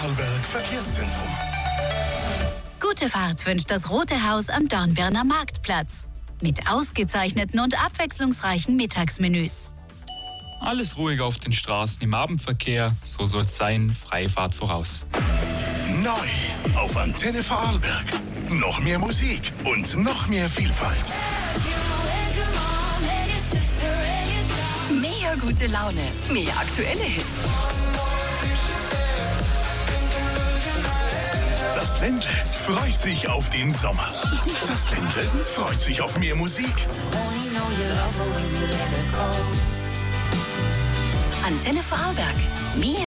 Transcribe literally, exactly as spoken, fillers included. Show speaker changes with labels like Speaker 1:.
Speaker 1: Vorarlberg Verkehrszentrum.
Speaker 2: Gute Fahrt wünscht das Rote Haus am Dornbirner Marktplatz. Mit ausgezeichneten und abwechslungsreichen Mittagsmenüs.
Speaker 3: Alles ruhig auf den Straßen im Abendverkehr, so soll's sein, freie Fahrt voraus.
Speaker 1: Neu auf Antenne Vorarlberg. Noch mehr Musik und noch mehr Vielfalt.
Speaker 2: Mehr gute Laune, mehr aktuelle Hits.
Speaker 1: Das Ländle freut sich auf den Sommer. Das Ländle freut sich auf mehr Musik.
Speaker 2: Antenne Vorarlberg. Mehr